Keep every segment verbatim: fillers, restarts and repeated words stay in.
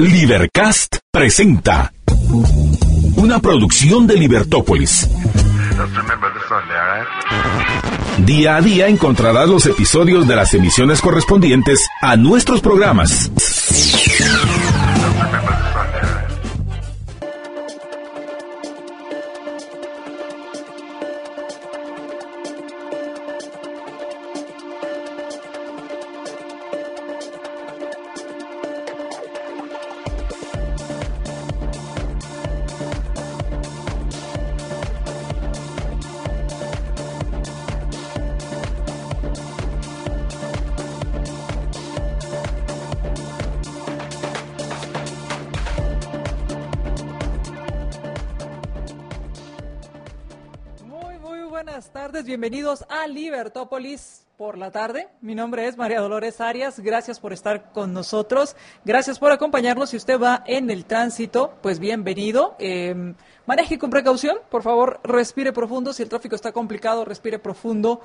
Libercast presenta una producción de Libertópolis. Día a día encontrarás los episodios de las emisiones correspondientes a nuestros programas. Bienvenidos a Libertópolis por la tarde. Mi nombre es María Dolores Arias. Gracias por estar con nosotros. Gracias por acompañarnos. Si usted va en el tránsito, pues bienvenido. Eh, maneje con precaución. Por favor, respire profundo. Si el tráfico está complicado, respire profundo.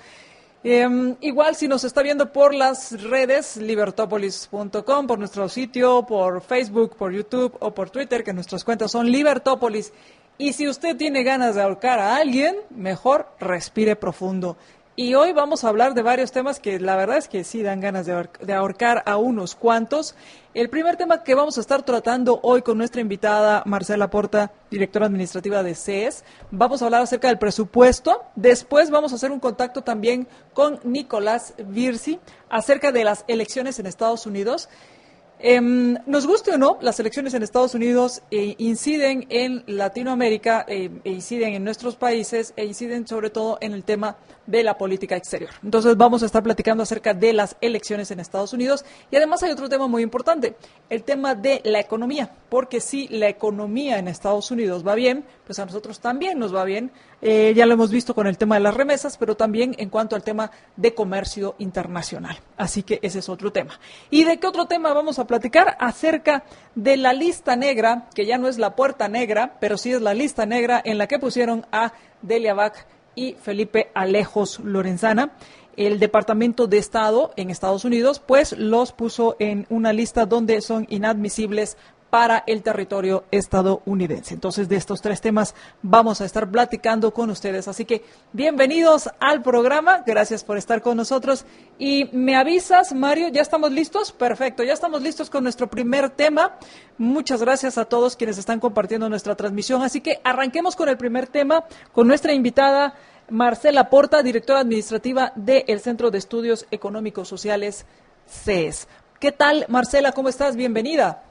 Eh, igual si nos está viendo por las redes, libertópolis punto com, por nuestro sitio, por Facebook, por YouTube o por Twitter, que nuestras cuentas son Libertópolis. Y si usted tiene ganas de ahorcar a alguien, mejor respire profundo. Y hoy vamos a hablar de varios temas que la verdad es que sí dan ganas de, ahor- de ahorcar a unos cuantos. El primer tema que vamos a estar tratando hoy con nuestra invitada Marcela Porta, directora administrativa de C E S, vamos a hablar acerca del presupuesto. Después vamos a hacer un contacto también con Nicolás Virsi acerca de las elecciones en Estados Unidos. Eh, nos guste o no, las elecciones en Estados Unidos eh, inciden en Latinoamérica, eh, e inciden en nuestros países, e inciden sobre todo en el tema de la política exterior. Entonces vamos a estar platicando acerca de las elecciones en Estados Unidos y además hay otro tema muy importante, el tema de la economía, porque si la economía en Estados Unidos va bien, pues a nosotros también nos va bien. Eh, ya lo hemos visto con el tema de las remesas, pero también en cuanto al tema de comercio internacional. Así que ese es otro tema. ¿Y de qué otro tema vamos a platicar? Acerca de la lista negra, que ya no es la puerta negra, pero sí es la lista negra en la que pusieron a Delia Bach y Felipe Alejos Lorenzana. El Departamento de Estado en Estados Unidos, pues los puso en una lista donde son inadmisibles para el territorio estadounidense. Entonces, de estos tres temas vamos a estar platicando con ustedes. Así que, bienvenidos al programa. Gracias por estar con nosotros. Y me avisas, Mario, ¿ya estamos listos? Perfecto, ya estamos listos con nuestro primer tema. Muchas gracias a todos quienes están compartiendo nuestra transmisión. Así que arranquemos con el primer tema, con nuestra invitada Marcela Porta, directora administrativa del Centro de Estudios Económicos Sociales, C E S. ¿Qué tal, Marcela? ¿Cómo estás? Bienvenida.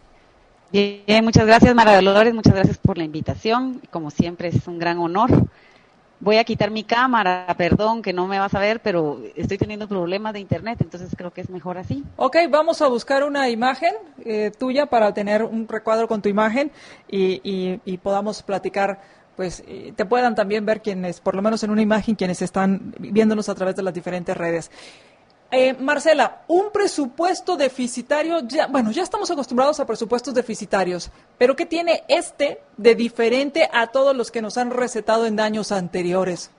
Bien, muchas gracias, María Dolores, muchas gracias por la invitación. Como siempre, es un gran honor. Voy a quitar mi cámara, perdón que no me vas a ver, pero estoy teniendo problemas de internet, entonces creo que es mejor así. Ok, vamos a buscar una imagen eh, tuya para tener un recuadro con tu imagen y, y, y podamos platicar, pues eh, te puedan también ver quienes, por lo menos en una imagen, quienes están viéndonos a través de las diferentes redes. Eh, Marcela, un presupuesto deficitario, ya, bueno, ya estamos acostumbrados a presupuestos deficitarios, pero ¿qué tiene este de diferente a todos los que nos han recetado en años anteriores?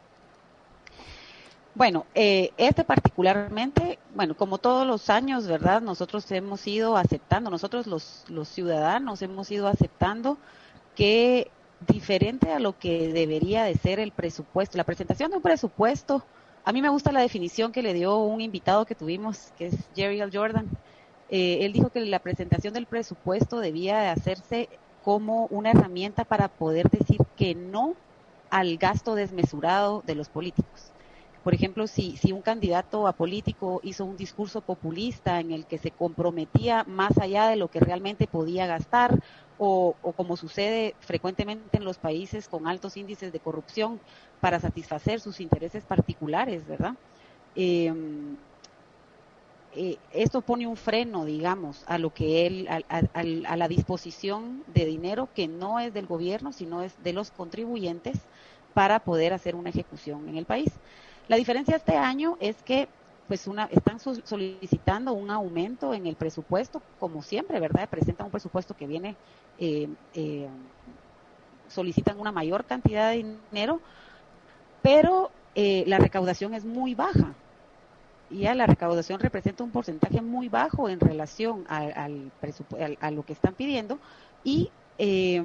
Bueno, eh, este particularmente, bueno, como todos los años, ¿verdad? Nosotros hemos ido aceptando, nosotros los, los ciudadanos hemos ido aceptando que diferente a lo que debería de ser el presupuesto, la presentación de un presupuesto. A mí me gusta la definición que le dio un invitado que tuvimos, que es Jerry L. Jordan. Eh, él dijo que la presentación del presupuesto debía de hacerse como una herramienta para poder decir que no al gasto desmesurado de los políticos. Por ejemplo, si, si un candidato a político hizo un discurso populista en el que se comprometía más allá de lo que realmente podía gastar, o, o como sucede frecuentemente en los países con altos índices de corrupción, para satisfacer sus intereses particulares, ¿verdad? Eh, eh, esto pone un freno, digamos, a lo que él, a, a, a la disposición de dinero que no es del gobierno, sino es de los contribuyentes para poder hacer una ejecución en el país. La diferencia este año es que pues una están solicitando un aumento en el presupuesto, como siempre, ¿verdad? Presentan un presupuesto que viene, eh, eh, solicitan una mayor cantidad de dinero, pero eh, la recaudación es muy baja. ya la recaudación representa un porcentaje muy bajo en relación a, al presupu- a, a lo que están pidiendo y eh,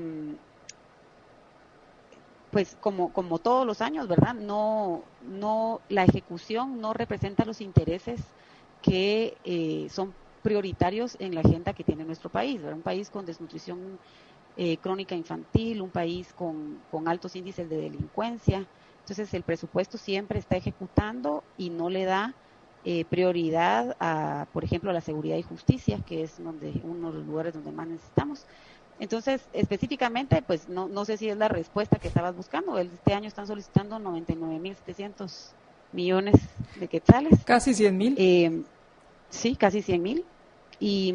pues como como todos los años, ¿verdad? No no la ejecución no representa los intereses que eh, son prioritarios en la agenda que tiene nuestro país, ¿verdad? Un país con desnutrición eh, crónica infantil, un país con, con altos índices de delincuencia. Entonces el presupuesto siempre está ejecutando y no le da eh, prioridad a, por ejemplo, a la seguridad y justicia, que es donde uno de los lugares donde más necesitamos. Entonces, específicamente, pues no, no sé si es la respuesta que estabas buscando. Este año están solicitando noventa y nueve mil setecientos millones de quetzales. Casi cien mil. Eh, sí, casi cien mil. Y,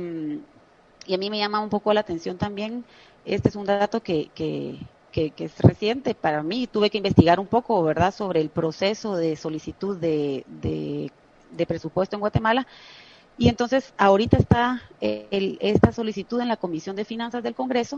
y a mí me llama un poco la atención también, este es un dato que, que, que, que es reciente para mí. Tuve que investigar un poco, ¿verdad?, sobre el proceso de solicitud de, de, de presupuesto en Guatemala. Y entonces ahorita está eh, el, esta solicitud en la Comisión de Finanzas del Congreso,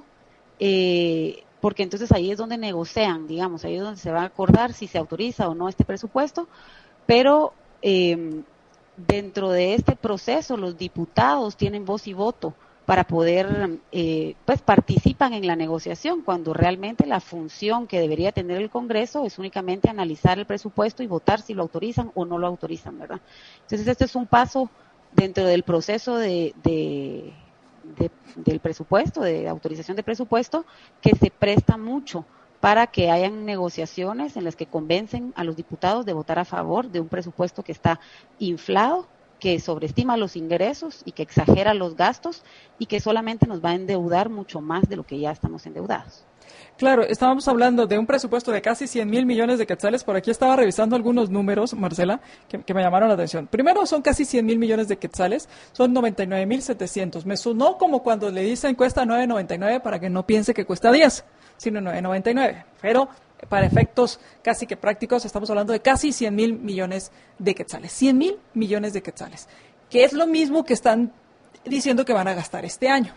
eh, porque entonces ahí es donde negocian, digamos, ahí es donde se va a acordar si se autoriza o no este presupuesto, pero eh, dentro de este proceso los diputados tienen voz y voto para poder, eh, pues participan en la negociación, cuando realmente la función que debería tener el Congreso es únicamente analizar el presupuesto y votar si lo autorizan o no lo autorizan, ¿verdad? Entonces este es un paso dentro del proceso de, de, de, del presupuesto, de autorización de presupuesto, que se presta mucho para que hayan negociaciones en las que convencen a los diputados de votar a favor de un presupuesto que está inflado, que sobreestima los ingresos y que exagera los gastos y que solamente nos va a endeudar mucho más de lo que ya estamos endeudados. Claro, estábamos hablando de un presupuesto de casi cien mil millones de quetzales. Por aquí estaba revisando algunos números, Marcela, que, que me llamaron la atención. Primero, son casi cien mil millones de quetzales, son noventa y nueve mil setecientos. Me sonó como cuando le dicen cuesta nueve noventa y nueve para que no piense que cuesta diez, sino nueve noventa y nueve. Pero para efectos casi que prácticos estamos hablando de casi cien mil millones de quetzales. cien mil millones de quetzales, que es lo mismo que están diciendo que van a gastar este año.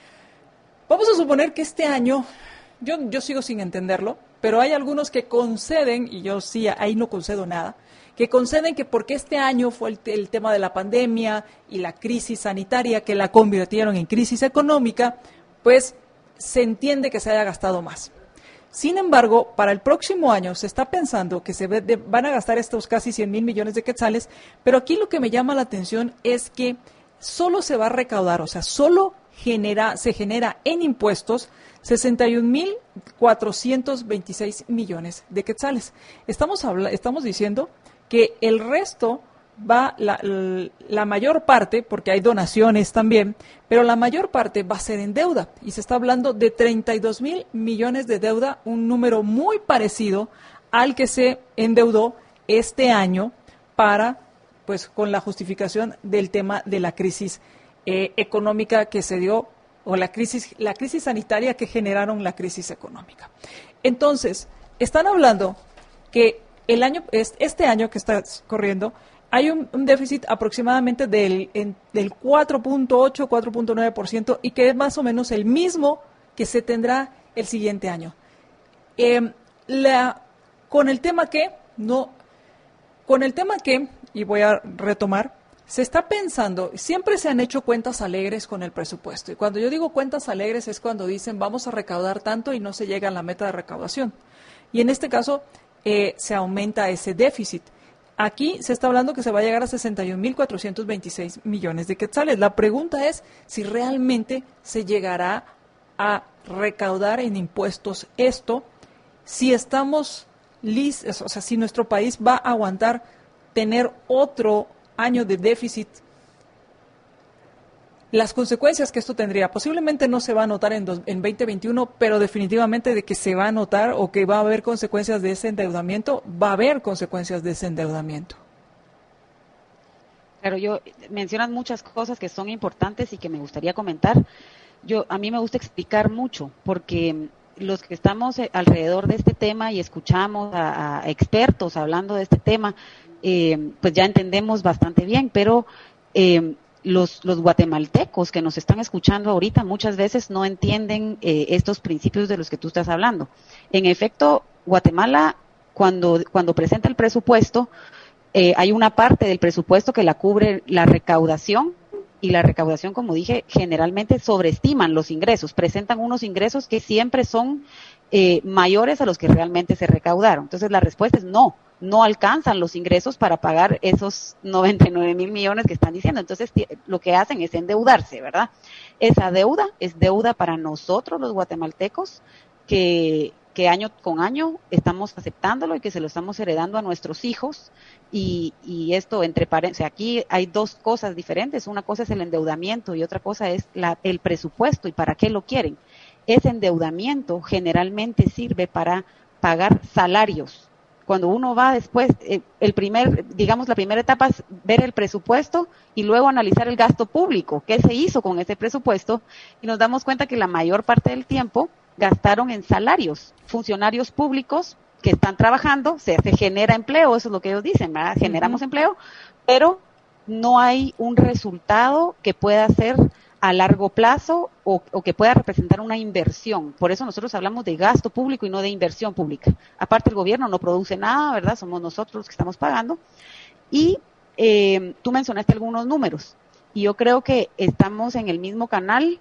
Vamos a suponer que este año... Yo, yo sigo sin entenderlo, pero hay algunos que conceden, y yo sí, ahí no concedo nada, que conceden que porque este año fue el, el tema de la pandemia y la crisis sanitaria que la convirtieron en crisis económica, pues se entiende que se haya gastado más. Sin embargo, para el próximo año se está pensando que se ve de, van a gastar estos casi cien mil millones de quetzales, pero aquí lo que me llama la atención es que solo se va a recaudar, o sea, solo genera, se genera en impuestos sesenta y un mil cuatrocientos veintiséis millones de quetzales. Estamos, habla, estamos diciendo que el resto va, la, la mayor parte, porque hay donaciones también, pero la mayor parte va a ser en deuda. Y se está hablando de treinta y dos mil millones de deuda, un número muy parecido al que se endeudó este año para, pues, con la justificación del tema de la crisis eh, económica que se dio, o la crisis, la crisis sanitaria que generaron la crisis económica. Entonces, están hablando que el año, este año que está corriendo, hay un, un déficit aproximadamente del, en, del cuatro punto ocho, cuatro punto nueve por ciento y que es más o menos el mismo que se tendrá el siguiente año. Eh, la, con el tema que, no, con el tema que, y voy a retomar, se está pensando, siempre se han hecho cuentas alegres con el presupuesto. Y cuando yo digo cuentas alegres es cuando dicen vamos a recaudar tanto y no se llega a la meta de recaudación. Y en este caso eh, se aumenta ese déficit. Aquí se está hablando que se va a llegar a sesenta y un mil cuatrocientos veintiséis millones de quetzales. La pregunta es si realmente se llegará a recaudar en impuestos esto, si estamos listos, o sea, si nuestro país va a aguantar tener otro año de déficit. Las consecuencias que esto tendría posiblemente no se va a notar en, dos, en veinte veintiuno, pero definitivamente de que se va a notar o que va a haber consecuencias de ese endeudamiento, va a haber consecuencias de ese endeudamiento. Claro, yo mencionas muchas cosas que son importantes y que me gustaría comentar. Yo a mí me gusta explicar mucho porque los que estamos alrededor de este tema y escuchamos a, a expertos hablando de este tema, eh, pues ya entendemos bastante bien, pero eh, los, los guatemaltecos que nos están escuchando ahorita muchas veces no entienden eh, estos principios de los que tú estás hablando. En efecto, Guatemala, cuando, cuando presenta el presupuesto, eh, hay una parte del presupuesto que la cubre la recaudación, y la recaudación, como dije, generalmente sobreestiman los ingresos, presentan unos ingresos que siempre son eh, mayores a los que realmente se recaudaron. Entonces la respuesta es no, no alcanzan los ingresos para pagar esos noventa y nueve mil millones que están diciendo. Entonces lo que hacen es endeudarse, ¿verdad? Esa deuda es deuda para nosotros los guatemaltecos que, que año con año estamos aceptándolo y que se lo estamos heredando a nuestros hijos. Y, y esto entre paréntesis, aquí hay dos cosas diferentes. Una cosa es el endeudamiento y otra cosa es la, el presupuesto y para qué lo quieren. Ese endeudamiento generalmente sirve para pagar salarios. Cuando uno va después, eh, el primer, digamos, la primera etapa es ver el presupuesto y luego analizar el gasto público, qué se hizo con ese presupuesto, y nos damos cuenta que la mayor parte del tiempo gastaron en salarios, funcionarios públicos que están trabajando, se, se genera empleo, eso es lo que ellos dicen, ¿verdad? Generamos uh-huh. empleo, pero no hay un resultado que pueda ser a largo plazo o, o que pueda representar una inversión. Por eso nosotros hablamos de gasto público y no de inversión pública. Aparte, el gobierno no produce nada, ¿verdad? Somos nosotros los que estamos pagando. Y eh, tú mencionaste algunos números, y yo creo que estamos en el mismo canal,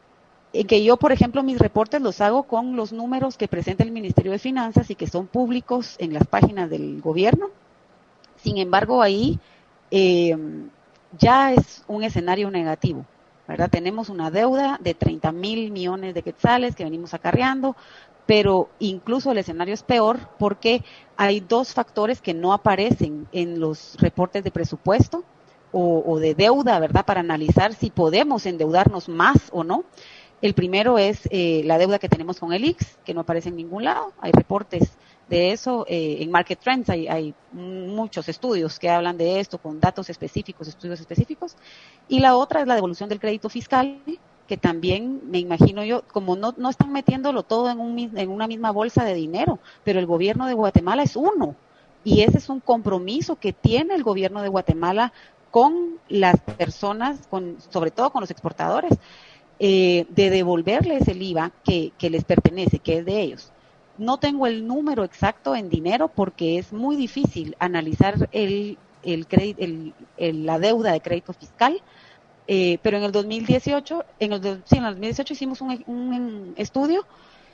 en que yo, por ejemplo, mis reportes los hago con los números que presenta el Ministerio de Finanzas y que son públicos en las páginas del gobierno. Sin embargo, ahí eh, ya es un escenario negativo, ¿verdad? Tenemos una deuda de treinta mil millones de quetzales que venimos acarreando, pero incluso el escenario es peor porque hay dos factores que no aparecen en los reportes de presupuesto o, o de deuda, ¿verdad? Para analizar si podemos endeudarnos más o no. El primero es eh, la deuda que tenemos con el I X, que no aparece en ningún lado. Hay reportes de eso. Eh, en Market Trends hay, hay muchos estudios que hablan de esto con datos específicos, estudios específicos. Y la otra es la devolución del crédito fiscal, que también me imagino yo, como no, no están metiéndolo todo en, un, en una misma bolsa de dinero, pero el gobierno de Guatemala es uno. Y ese es un compromiso que tiene el gobierno de Guatemala con las personas, con, sobre todo con los exportadores, Eh, de devolverles el I V A que, que les pertenece, que es de ellos. No tengo el número exacto en dinero porque es muy difícil analizar el, el, el, el la deuda de crédito fiscal, eh, pero en el dos mil dieciocho, en el, sí, en el dos mil dieciocho hicimos un, un estudio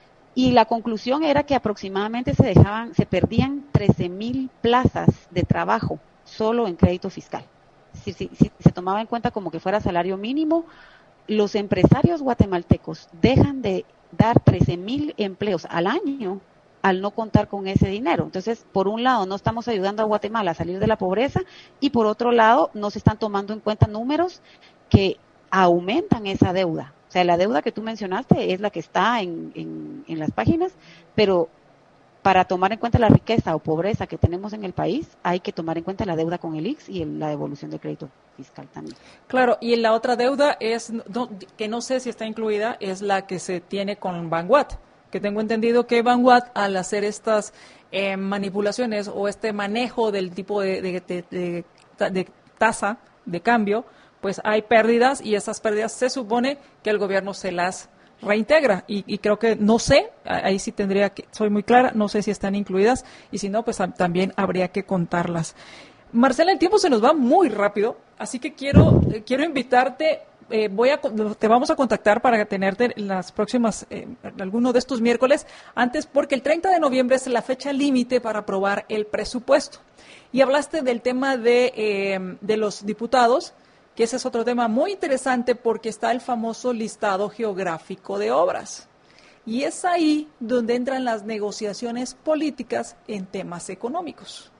y la conclusión era que aproximadamente se dejaban, se perdían trece mil plazas de trabajo solo en crédito fiscal. Si, si, si se tomaba en cuenta como que fuera salario mínimo, los empresarios guatemaltecos dejan de dar trece mil empleos al año al no contar con ese dinero. Entonces, por un lado, no estamos ayudando a Guatemala a salir de la pobreza y por otro lado, no se están tomando en cuenta números que aumentan esa deuda. O sea, la deuda que tú mencionaste es la que está en, en, en las páginas, pero para tomar en cuenta la riqueza o pobreza que tenemos en el país, hay que tomar en cuenta la deuda con el I X y el, la devolución del crédito fiscal también. Claro, y la otra deuda es, no, que no sé si está incluida, es la que se tiene con Banguat, que tengo entendido que Banguat, al hacer estas eh, manipulaciones o este manejo del tipo de, de, de, de, de tasa de cambio, pues hay pérdidas y esas pérdidas se supone que el gobierno se las reintegra y, y creo que no sé, ahí sí tendría que, soy muy clara, no sé si están incluidas y si no, pues a, también habría que contarlas. Marcela, el tiempo se nos va muy rápido, así que quiero eh, quiero invitarte, eh, voy a te vamos a contactar para tenerte en las próximas, eh, alguno de estos miércoles, antes porque el treinta de noviembre es la fecha límite para aprobar el presupuesto. Y hablaste del tema de, eh, de los diputados, que ese es otro tema muy interesante porque está el famoso listado geográfico de obras. Y es ahí donde entran las negociaciones políticas en temas económicos.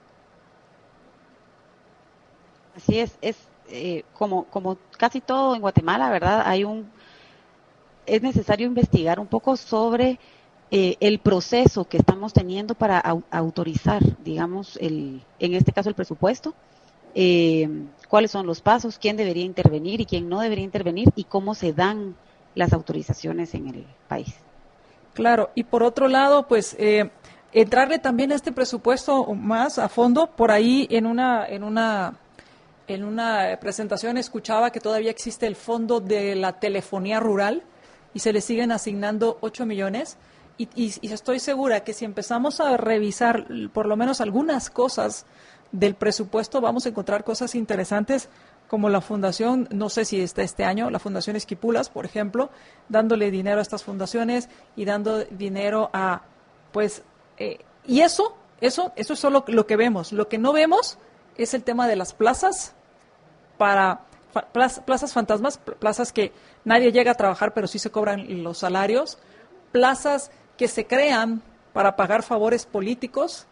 Así es, es eh, como, como casi todo en Guatemala, ¿verdad? Hay un, es necesario investigar un poco sobre eh, el proceso que estamos teniendo para au- autorizar, digamos, el, en este caso el presupuesto. Eh, cuáles son los pasos, quién debería intervenir y quién no debería intervenir y cómo se dan las autorizaciones en el país. Claro, y por otro lado, pues eh, entrarle también a este presupuesto más a fondo. Por ahí en una en una en una presentación escuchaba que todavía existe el fondo de la telefonía rural y se le siguen asignando ocho millones. Y, y, y estoy segura que si empezamos a revisar por lo menos algunas cosas del presupuesto vamos a encontrar cosas interesantes como la fundación, no sé si está este año, la Fundación Esquipulas, por ejemplo, dándole dinero a estas fundaciones y dando dinero a, pues, eh, y eso, eso, eso es solo lo que vemos. Lo que no vemos es el tema de las plazas para fa, plazas, plazas fantasmas, plazas que nadie llega a trabajar, pero sí se cobran los salarios, plazas que se crean para pagar favores políticos,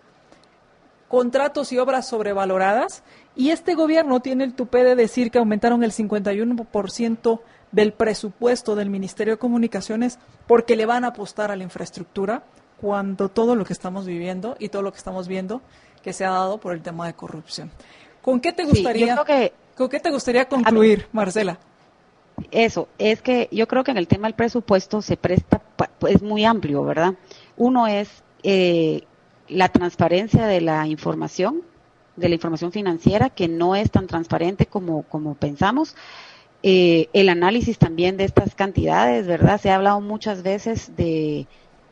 contratos y obras sobrevaloradas, y este gobierno tiene el tupé de decir que aumentaron el cincuenta y uno por ciento del presupuesto del Ministerio de Comunicaciones porque le van a apostar a la infraestructura, cuando todo lo que estamos viviendo y todo lo que estamos viendo que se ha dado por el tema de corrupción. ¿Con qué te gustaría, sí, yo creo que, ¿con qué te gustaría concluir, Marcela? Eso, es que yo creo que en el tema del presupuesto se presta, es muy amplio, ¿verdad? Uno es eh, la transparencia de la información, de la información financiera, que no es tan transparente como, como pensamos. Eh, el análisis también de estas cantidades, ¿verdad? Se ha hablado muchas veces de,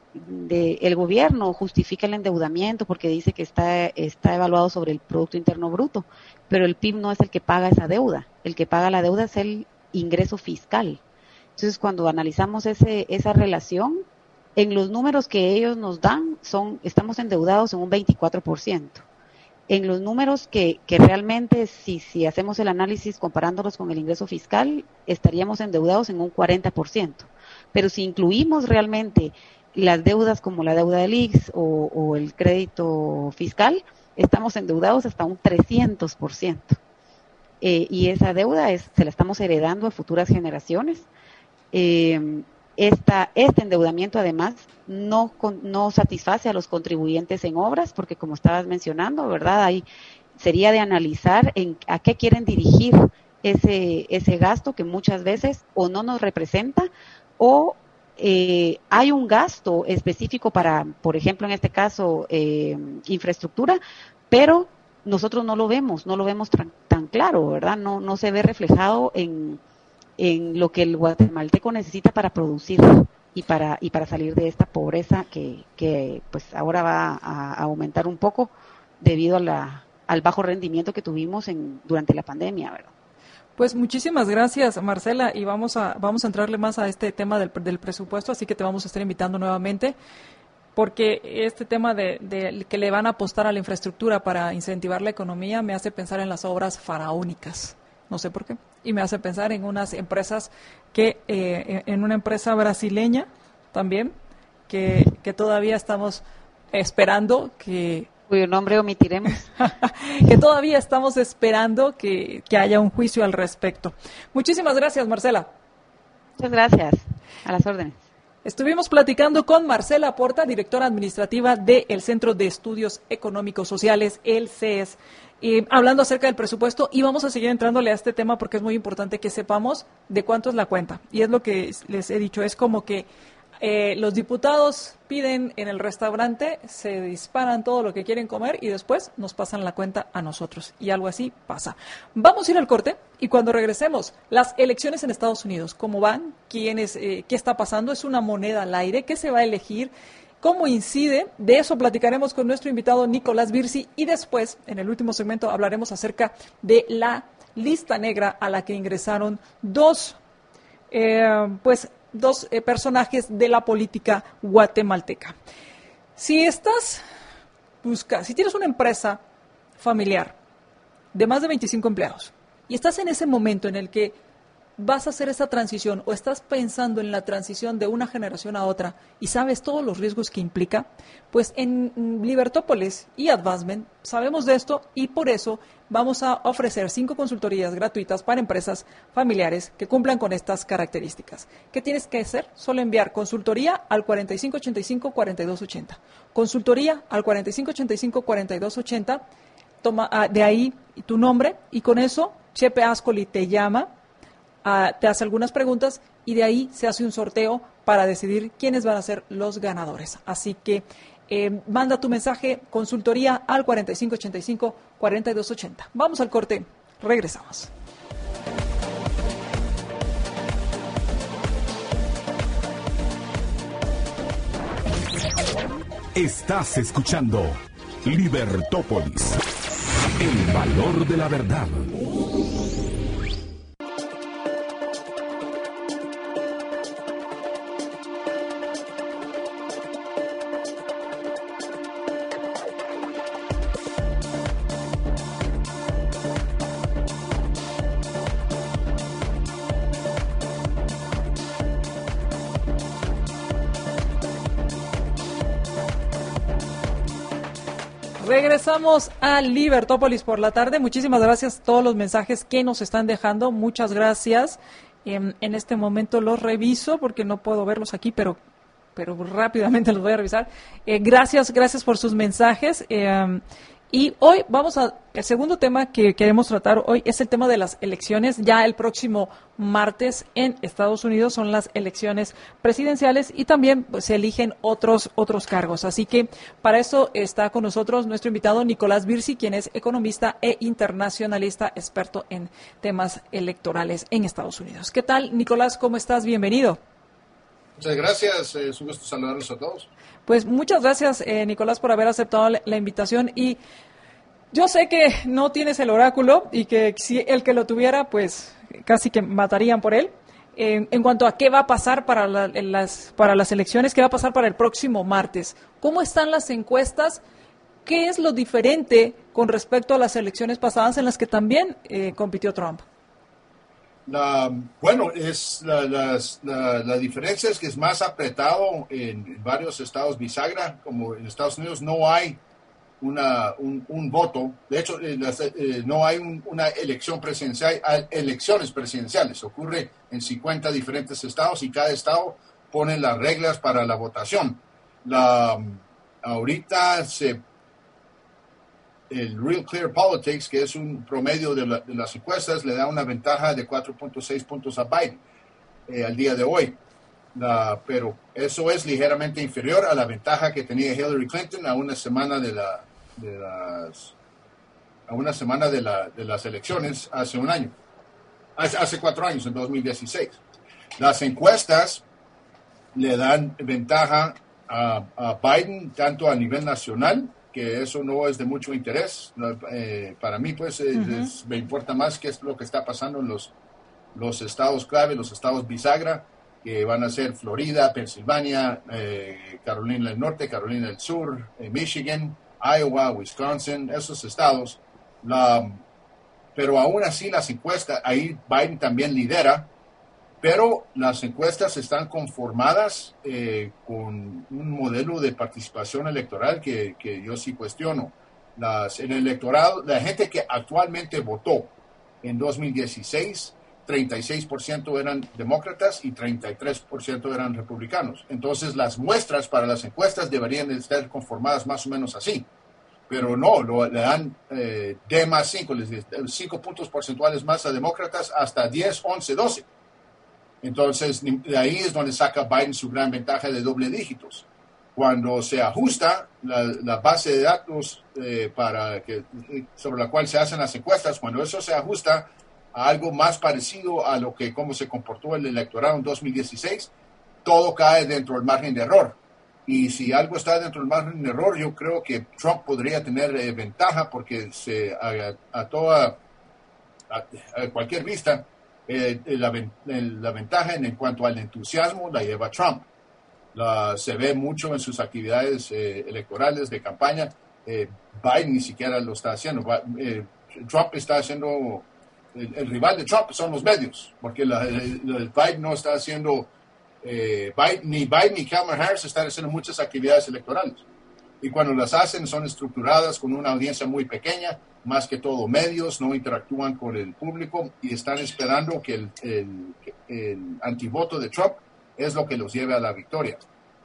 de el gobierno justifica el endeudamiento porque dice que está, está evaluado sobre el Producto Interno Bruto, pero el P I B no es el que paga esa deuda. El que paga la deuda es el ingreso fiscal. Entonces, cuando analizamos ese, esa relación, en los números que ellos nos dan, son estamos endeudados en un veinticuatro por ciento. En los números que, que realmente, si, si hacemos el análisis comparándolos con el ingreso fiscal, estaríamos endeudados en un cuarenta por ciento. Pero si incluimos realmente las deudas como la deuda del I X S o, o el crédito fiscal, estamos endeudados hasta un trescientos por ciento. Eh, y esa deuda es, se la estamos heredando a futuras generaciones. Eh, esta, este endeudamiento además no, con, no satisface a los contribuyentes en obras, porque como estabas mencionando, ¿verdad? Ahí sería de analizar en a qué quieren dirigir ese, ese gasto que muchas veces o no nos representa o eh, hay un gasto específico para, por ejemplo, en este caso, eh, infraestructura, pero nosotros no lo vemos, no lo vemos tan, tan claro, ¿verdad? No, no se ve reflejado en, en lo que el guatemalteco necesita para producir y para y para salir de esta pobreza que, que pues ahora va a, a aumentar un poco debido a la, al bajo rendimiento que tuvimos en durante la pandemia, ¿verdad? Pues muchísimas gracias, Marcela, y vamos a vamos a entrarle más a este tema del, del presupuesto, así que te vamos a estar invitando nuevamente, porque este tema de, de que le van a apostar a la infraestructura para incentivar la economía me hace pensar en las obras faraónicas, no sé por qué, y me hace pensar en unas empresas que, eh, en una empresa brasileña también, que, que todavía estamos esperando que... cuyo nombre omitiremos. que todavía estamos esperando que, que haya un juicio al respecto. Muchísimas gracias, Marcela. Muchas gracias. A las órdenes. Estuvimos platicando con Marcela Porta, directora administrativa del Centro de Estudios Económicos Sociales, el C E S, eh, hablando acerca del presupuesto, y vamos a seguir entrándole a este tema porque es muy importante que sepamos de cuánto es la cuenta. Y es lo que les he dicho, es como que Eh, los diputados piden en el restaurante, se disparan todo lo que quieren comer y después nos pasan la cuenta a nosotros. Y algo así pasa. Vamos a ir al corte y cuando regresemos, las elecciones en Estados Unidos, ¿cómo van? ¿Quiénes, eh, ¿Qué está pasando? ¿Es una moneda al aire? ¿Qué se va a elegir? ¿Cómo incide? De eso platicaremos con nuestro invitado Nicolás Virsi y después, en el último segmento, hablaremos acerca de la lista negra a la que ingresaron dos, eh, pues, dos eh, personajes de la política guatemalteca. Si estás busca, si tienes una empresa familiar de más de veinticinco empleados y estás en ese momento en el que vas a hacer esa transición o estás pensando en la transición de una generación a otra y sabes todos los riesgos que implica, pues en Libertópolis y Advancement sabemos de esto y por eso vamos a ofrecer cinco consultorías gratuitas para empresas familiares que cumplan con estas características. ¿Qué tienes que hacer? Solo enviar consultoría al cuarenta y cinco ochenta y cinco cuarenta y dos ochenta. Consultoría al cuarenta y cinco ochenta y cinco cuarenta y dos ochenta. Toma uh, de ahí tu nombre y con eso Chepe Ascoli te llama, uh, te hace algunas preguntas y de ahí se hace un sorteo para decidir quiénes van a ser los ganadores. Así que Eh, manda tu mensaje, consultoría al cuarenta y cinco ochenta y cinco cuarenta y dos ochenta. Vamos al corte, regresamos. Estás escuchando Libertópolis. El valor de la verdad. Regresamos a Libertópolis por la tarde. Muchísimas gracias a todos los mensajes que nos están dejando. Muchas gracias. En, en este momento los reviso porque no puedo verlos aquí, pero, pero rápidamente los voy a revisar. Eh, gracias, gracias por sus mensajes. Eh, y hoy vamos a, el segundo tema que queremos tratar hoy es el tema de las elecciones. Ya el próximo martes en Estados Unidos son las elecciones presidenciales y también pues, se eligen otros otros cargos. Así que para eso está con nosotros nuestro invitado Nicolás Virsi, quien es economista e internacionalista, experto en temas electorales en Estados Unidos. ¿Qué tal, Nicolás? ¿Cómo estás? Bienvenido. Muchas gracias, es un gusto saludarlos a todos. Pues muchas gracias, eh, Nicolás, por haber aceptado la, la invitación. Y yo sé que no tienes el oráculo y que si el que lo tuviera, pues casi que matarían por él. Eh, en cuanto a qué va a pasar para, la, las, para las elecciones, qué va a pasar para el próximo martes. ¿Cómo están las encuestas? ¿Qué es lo diferente con respecto a las elecciones pasadas en las que también eh, compitió Trump? La, bueno, es la, las, la, la diferencia es que es más apretado en, en varios estados bisagra, como en Estados Unidos no hay una, un, un voto, de hecho eh, las, eh, no hay un, una elección presidencial, hay elecciones presidenciales, ocurre en cincuenta diferentes estados y cada estado pone las reglas para la votación. La, ahorita se el Real Clear Politics, que es un promedio de, la, de las encuestas, le da una ventaja de cuatro punto seis puntos a Biden eh, al día de hoy. La, pero eso es ligeramente inferior a la ventaja que tenía Hillary Clinton a una semana de, la, de, las, a una semana de, la, de las elecciones hace un año, hace, hace cuatro años, en dos mil dieciséis. Las encuestas le dan ventaja a, a Biden tanto a nivel nacional, que eso no es de mucho interés. Eh, para mí, pues, eh, uh-huh. es, me importa más qué es lo que está pasando en los, los estados clave, los estados bisagra, que van a ser Florida, Pensilvania, eh, Carolina del Norte, Carolina del Sur, eh, Michigan, Iowa, Wisconsin, esos estados. La, pero aún así las encuestas, ahí Biden también lidera, pero las encuestas están conformadas eh, con un modelo de participación electoral que, que yo sí cuestiono. Las, en el electorado, la gente que actualmente votó en dos mil dieciséis, treinta y seis por ciento eran demócratas y treinta y tres por ciento eran republicanos. Entonces las muestras para las encuestas deberían estar conformadas más o menos así. Pero no, lo, le dan eh, D más cinco, les cinco puntos porcentuales más a demócratas hasta diez, once, doce. Entonces, de ahí es donde saca Biden su gran ventaja de doble dígitos. Cuando se ajusta la, la base de datos eh, para que, sobre la cual se hacen las encuestas, cuando eso se ajusta a algo más parecido a lo que cómo se comportó el electorado en dos mil dieciséis, todo cae dentro del margen de error. Y si algo está dentro del margen de error, yo creo que Trump podría tener eh, ventaja porque se, a, a toda, a, a cualquier vista, Eh, la, la ventaja en, en cuanto al entusiasmo la lleva Trump. La, se ve mucho en sus actividades eh, electorales de campaña. Eh, Biden ni siquiera lo está haciendo. Eh, Trump está haciendo, el, el rival de Trump son los medios, porque la, el, el Biden no está haciendo, eh, Biden, ni Biden ni Kamala Harris están haciendo muchas actividades electorales. Y cuando las hacen son estructuradas con una audiencia muy pequeña, más que todo medios, no interactúan con el público y están esperando que el, el, el antivoto de Trump es lo que los lleve a la victoria.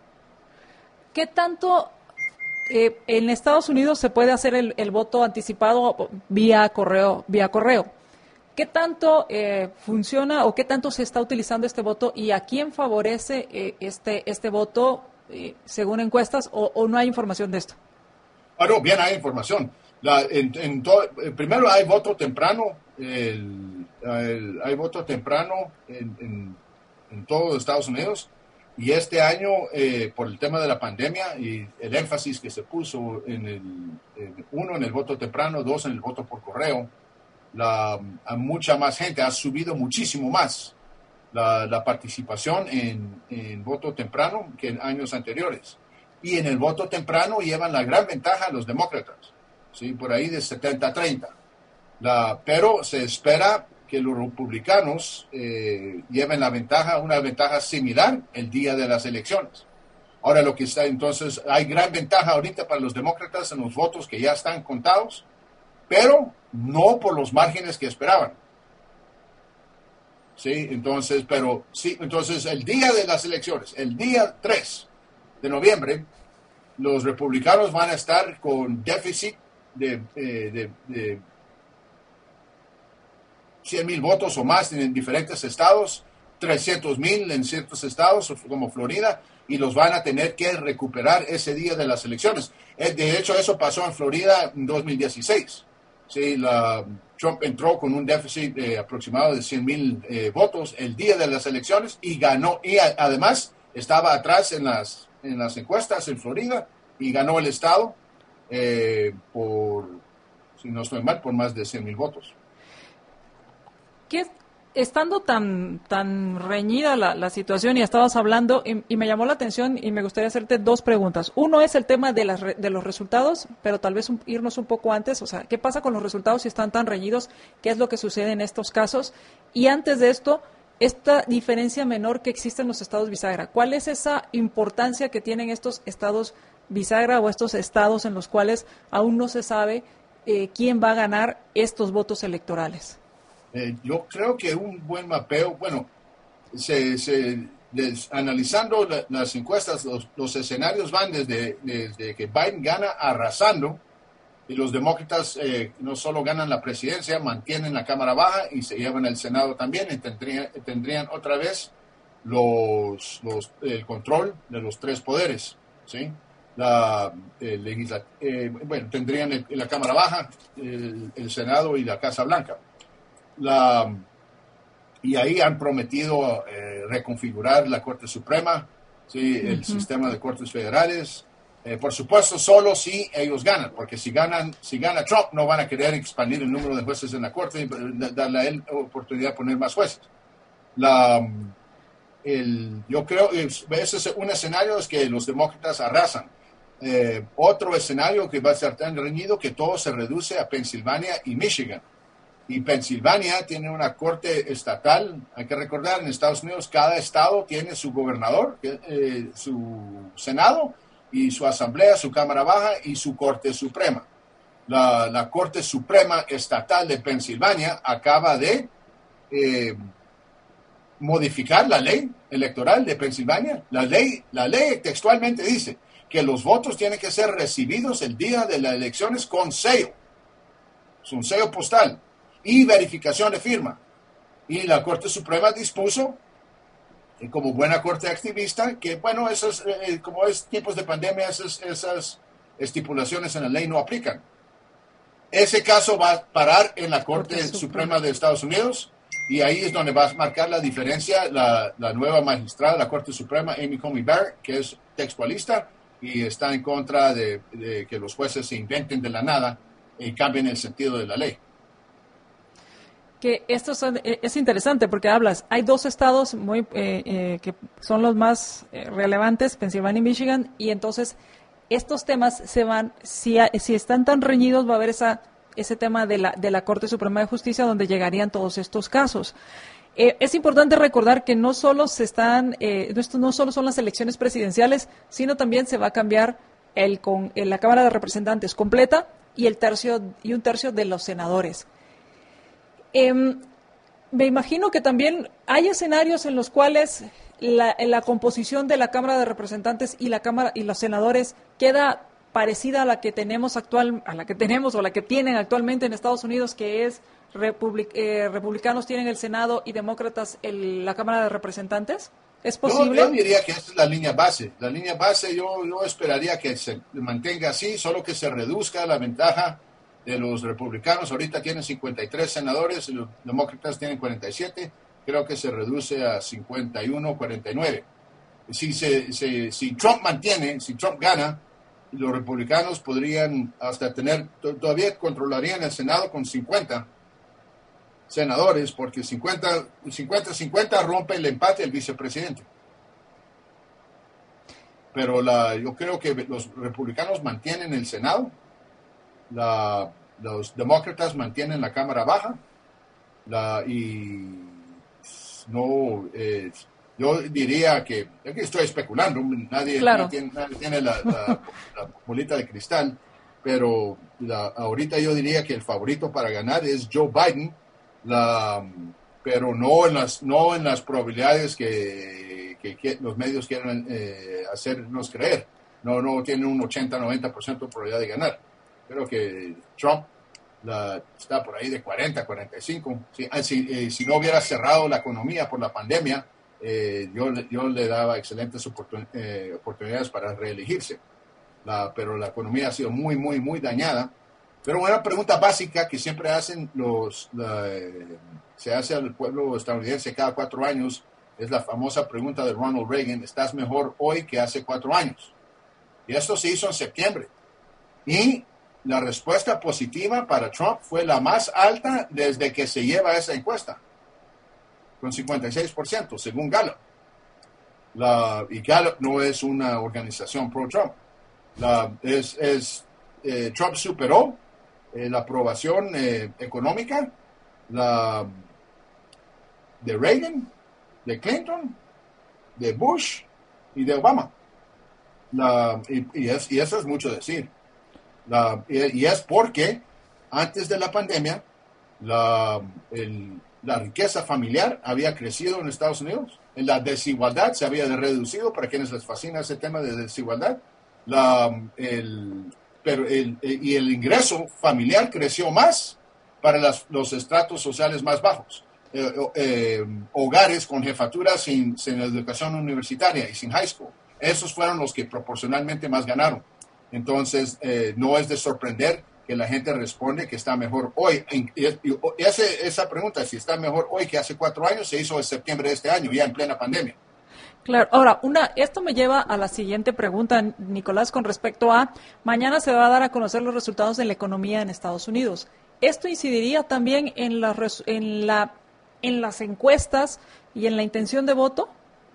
¿Qué tanto eh, en Estados Unidos se puede hacer el, el voto anticipado vía correo, vía correo? ¿Qué tanto eh, funciona o qué tanto se está utilizando este voto y a quién favorece eh, este, este voto eh, según encuestas o, o no hay información de esto? Ah, no, bien hay información. La, en, en todo, primero hay voto temprano, el, el, hay voto temprano en, en, en todos los Estados Unidos. Y este año, eh, por el tema de la pandemia y el énfasis que se puso en el, en, uno, en el voto temprano, dos, en el voto por correo, la, a mucha más gente, ha subido muchísimo más la, la participación en, en voto temprano que en años anteriores. Y en el voto temprano llevan la gran ventaja los demócratas, ¿sí? Por ahí de setenta a treinta. La, pero se espera que los republicanos eh, lleven la ventaja, una ventaja similar el día de las elecciones. Ahora lo que está, entonces, hay gran ventaja ahorita para los demócratas en los votos que ya están contados, pero no por los márgenes que esperaban. Sí, entonces, pero sí, entonces el día de las elecciones, el día tres de noviembre, los republicanos van a estar con déficit de, eh, de, de cien mil votos o más en diferentes estados, trescientos mil en ciertos estados como Florida, y los van a tener que recuperar ese día de las elecciones. De hecho, eso pasó en Florida en dos mil dieciséis. Sí, la, Trump entró con un déficit eh, aproximado de cien mil eh, votos el día de las elecciones y ganó, y a, además estaba atrás en las, en las encuestas en Florida y ganó el estado eh, por, si no estoy mal, por más de cien mil votos. ¿Qué, estando tan, tan reñida la, la situación y estabas hablando, y, y me llamó la atención y me gustaría hacerte dos preguntas. Uno es el tema de, las, de los resultados, pero tal vez un, irnos un poco antes. O sea, ¿qué pasa con los resultados si están tan reñidos? ¿Qué es lo que sucede en estos casos? Y antes de esto, esta diferencia menor que existe en los estados bisagra. ¿Cuál es esa importancia que tienen estos estados bisagra o estos estados en los cuales aún no se sabe eh, quién va a ganar estos votos electorales? Eh, yo creo que un buen mapeo, bueno, se, se, des, analizando la, las encuestas, los, los escenarios van desde, desde que Biden gana arrasando y los demócratas eh, no solo ganan la presidencia, mantienen la Cámara Baja y se llevan el Senado también y tendrían, tendrían otra vez los, los, el control de los tres poderes, ¿sí? La, el legislat- eh, bueno, tendrían el, la Cámara Baja, el, el Senado y la Casa Blanca. La, y ahí han prometido eh, reconfigurar la Corte Suprema, ¿sí? El uh-huh. sistema de cortes federales. Eh, por supuesto, solo si ellos ganan, porque si ganan, si gana Trump, no van a querer expandir el número de jueces en la Corte y darle a él oportunidad de poner más jueces. La, el, yo creo que ese es un escenario es que los demócratas arrasan. Eh, otro escenario que va a ser tan reñido que todo se reduce a Pensilvania y Michigan. Y Pensilvania tiene una corte estatal. Hay que recordar, en Estados Unidos cada estado tiene su gobernador, eh, su senado y su asamblea, su cámara baja y su corte suprema. La, la Corte Suprema Estatal de Pensilvania acaba de eh, modificar la ley electoral de Pensilvania. La ley, la ley textualmente dice que los votos tienen que ser recibidos el día de las elecciones con sello. Es un sello postal y verificación de firma. Y la Corte Suprema dispuso, eh, como buena corte activista, que, bueno, esos, eh, como es tiempos de pandemia, esas, esas estipulaciones en la ley no aplican. Ese caso va a parar en la Corte, Corte Suprema de Estados Unidos, y ahí es donde va a marcar la diferencia la, la nueva magistrada de la Corte Suprema, Amy Coney Barrett, que es textualista y está en contra de, de que los jueces se inventen de la nada y cambien el sentido de la ley. Que esto son, es interesante porque hablas, hay dos estados muy eh, eh, que son los más eh, relevantes, Pensilvania y Michigan, y entonces estos temas se van, si, si están tan reñidos va a haber esa, ese tema de la, de la Corte Suprema de Justicia donde llegarían todos estos casos. Eh, es importante recordar que no solo se están, eh, esto no solo son las elecciones presidenciales, sino también se va a cambiar el con el, la Cámara de Representantes completa y el tercio y un tercio de los senadores. Eh, me imagino que también hay escenarios en los cuales la, la composición de la Cámara de Representantes y la Cámara y los senadores queda parecida a la que tenemos actual, a la que tenemos o la que tienen actualmente en Estados Unidos, que es republic, eh, republicanos tienen el Senado y demócratas el, la Cámara de Representantes. ¿Es posible? Yo, yo diría que esta es la línea base. La línea base yo, yo esperaría que se mantenga así, solo que se reduzca la ventaja de los republicanos. Ahorita tienen cincuenta y tres senadores, y los demócratas tienen cuarenta y siete. Creo que se reduce a cincuenta y uno, cuarenta y nueve. si, se, se, si Trump mantiene, si Trump gana, los republicanos podrían hasta tener, todavía controlarían el Senado con cincuenta senadores, porque cincuenta cincuenta rompe el empate del vicepresidente. Pero la, yo creo que los republicanos mantienen el Senado, la, los demócratas mantienen la Cámara Baja, la, y no, eh, yo diría que, aquí estoy especulando, nadie, claro. nadie tiene, nadie tiene la, la, la bolita de cristal, pero la, ahorita yo diría que el favorito para ganar es Joe Biden, la, pero no en las, no en las probabilidades que, que, que los medios quieren eh, hacernos creer. No, no tiene un ochenta noventa por ciento de probabilidad de ganar. Creo que Trump la, está por ahí de cuarenta, cuarenta y cinco. Si, si, eh, si no hubiera cerrado la economía por la pandemia, eh, yo, yo le daba excelentes oportun, eh, oportunidades para reelegirse. La, pero la economía ha sido muy, muy, muy dañada. Pero una pregunta básica que siempre hacen los, la, eh, se hace al pueblo estadounidense cada cuatro años, es la famosa pregunta de Ronald Reagan: ¿estás mejor hoy que hace cuatro años? Y esto se hizo en septiembre. Y la respuesta positiva para Trump fue la más alta desde que se lleva esa encuesta, con cincuenta y seis por ciento, según Gallup. La, y Gallup no es una organización pro-Trump. La, es, es, eh, Trump superó eh, la aprobación eh, económica la, de Reagan, de Clinton, de Bush y de Obama. La, y, y, es, y eso es mucho decir. La, y, y es porque antes de la pandemia la, el, la riqueza familiar había crecido en Estados Unidos, la desigualdad se había reducido, para quienes les fascina ese tema de desigualdad, la, el, pero el, y el ingreso familiar creció más para las, los estratos sociales más bajos. Eh, eh, hogares con jefatura sin, sin educación universitaria y sin high school. Esos fueron los que proporcionalmente más ganaron. Entonces, eh, no es de sorprender que la gente responde que está mejor hoy. Y, y, y ese, esa pregunta, si está mejor hoy que hace cuatro años, se hizo en septiembre de este año, ya en plena pandemia. Claro. Ahora, una, esto me lleva a la siguiente pregunta, Nicolás, con respecto a mañana se va a dar a conocer los resultados de la economía en Estados Unidos. ¿Esto incidiría también en la, en la, en las encuestas y en la intención de voto?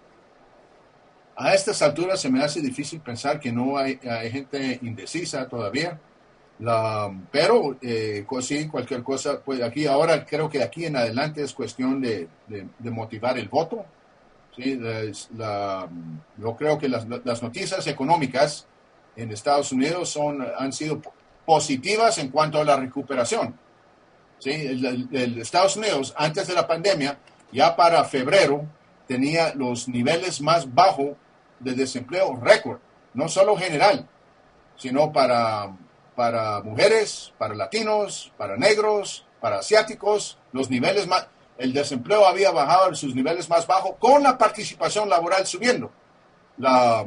A estas alturas se me hace difícil pensar que no hay, hay gente indecisa todavía. La, pero, eh, sí, cualquier cosa, pues aquí ahora creo que aquí en adelante es cuestión de, de, de motivar el voto. Sí, la, la, yo creo que las, las noticias económicas en Estados Unidos son, han sido positivas en cuanto a la recuperación. Sí, el, el, el Estados Unidos, antes de la pandemia, ya para febrero, tenía los niveles más bajos de desempleo récord, no solo general, sino para, para mujeres, para latinos, para negros, para asiáticos, los niveles más... El desempleo había bajado en sus niveles más bajos con la participación laboral subiendo. La,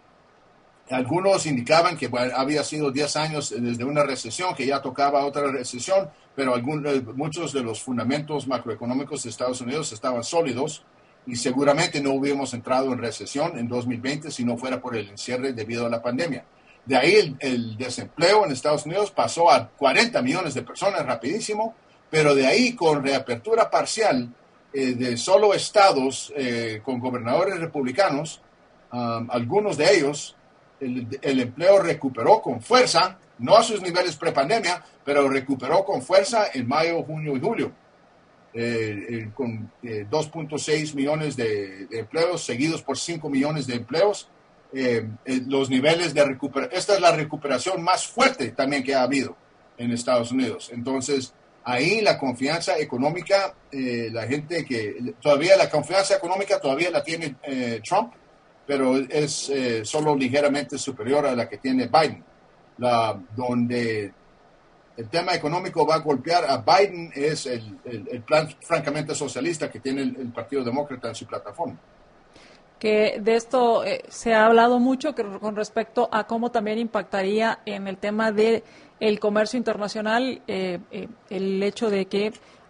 algunos indicaban que bueno, había sido diez años desde una recesión, que ya tocaba otra recesión, pero algunos, muchos de los fundamentos macroeconómicos de Estados Unidos estaban sólidos y seguramente no hubiéramos entrado en recesión en dos mil veinte si no fuera por el encierre debido a la pandemia. De ahí el, el desempleo en Estados Unidos pasó a cuarenta millones de personas rapidísimo, pero de ahí con reapertura parcial eh, de solo estados eh, con gobernadores republicanos, um, algunos de ellos, el, el empleo recuperó con fuerza, no a sus niveles prepandemia, pero recuperó con fuerza en mayo, junio y julio, eh, eh, con eh, dos punto seis millones de, de empleos, seguidos por cinco millones de empleos. Eh, eh, los niveles de recuperación, esta es la recuperación más fuerte también que ha habido en Estados Unidos. Entonces, ahí la confianza económica, eh, la gente que todavía la confianza económica todavía la tiene eh, Trump, pero es eh, solo ligeramente superior a la que tiene Biden. La, donde el tema económico va a golpear a Biden es el, el, el plan francamente socialista que tiene el, el Partido Demócrata en su plataforma. Que de esto eh, se ha hablado mucho que, con respecto a cómo también impactaría en el tema de el comercio internacional, eh, eh, el hecho de que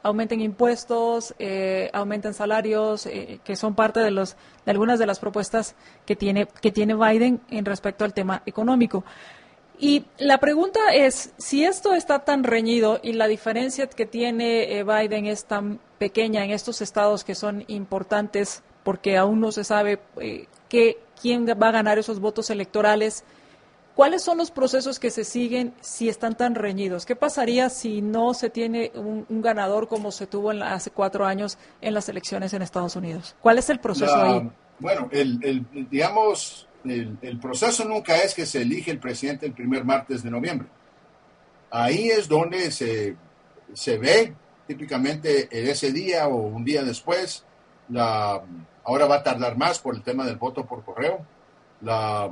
aumenten impuestos, eh, aumenten salarios, eh, que son parte de los de algunas de las propuestas que tiene que tiene Biden en respecto al tema económico. Y la pregunta es, si esto está tan reñido y la diferencia que tiene eh, Biden es tan pequeña en estos estados que son importantes, porque aún no se sabe eh, qué, quién va a ganar esos votos electorales, ¿cuáles son los procesos que se siguen si están tan reñidos? ¿Qué pasaría si no se tiene un, un ganador como se tuvo en la, hace cuatro años en las elecciones en Estados Unidos? ¿Cuál es el proceso La, ahí? Bueno, el, el, digamos, el, el proceso nunca es que se elige el presidente el primer martes de noviembre. Ahí es donde se, se ve típicamente ese día o un día después. La, ahora va a tardar más por el tema del voto por correo. La,